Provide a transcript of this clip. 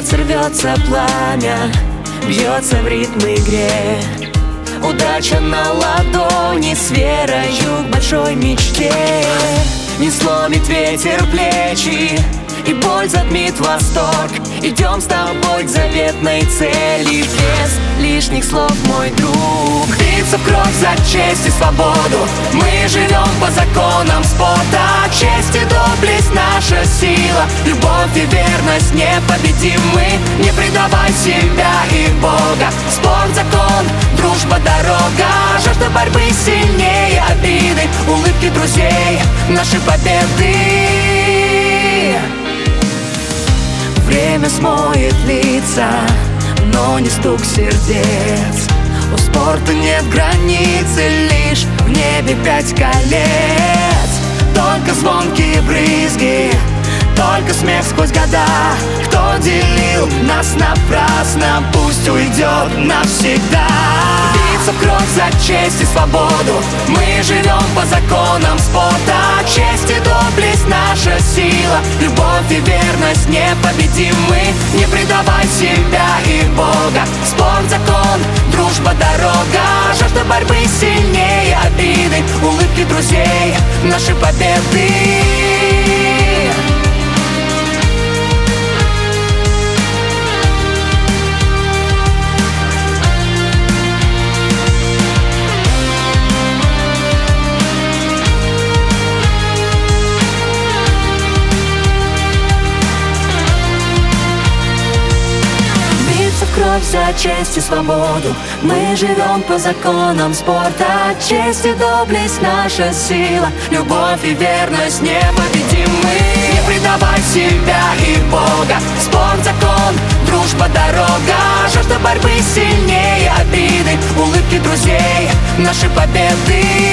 сердце рвется пламя, бьется в ритм игре. Удача на ладони с верою к большой мечте. Не сломит ветер плечи, и боль затмит восторг. Идем с тобой к заветной цели, без лишних слов, мой друг. Биться в кровь за честь и свободу, мы живем по законам спорта. Честь и доблесть — наша сила, любовь и верность непобедимы. Не предавай себя и Бога. Спорт — закон, дружба — дорога. Жажда борьбы сильнее обиды, улыбки друзей — наши победы. Время смоет лица, но не стук сердец. У спорта нет границы, лишь в небе 5 колец. Только звонкие брызги, только смех сквозь года. Кто делил нас напрасно, пусть уйдет навсегда. Биться в кровь за честь и свободу, мы живем по законам спорта. Честь и доблесть — наша сила, любовь и верность непобедимы. Не предавай себя и Бога. Спорт — закон, дружба — дорога. Жажда борьбы сильнее обиды, улыбки друзей — наши победы. Кровь за честь и свободу, мы живем по законам спорта. Честь и доблесть — наша сила, любовь и верность непобедимы. Не предавай себя и Бога. Спорт — закон, дружба — дорога. Жажда борьбы сильнее обиды, улыбки друзей — наши победы.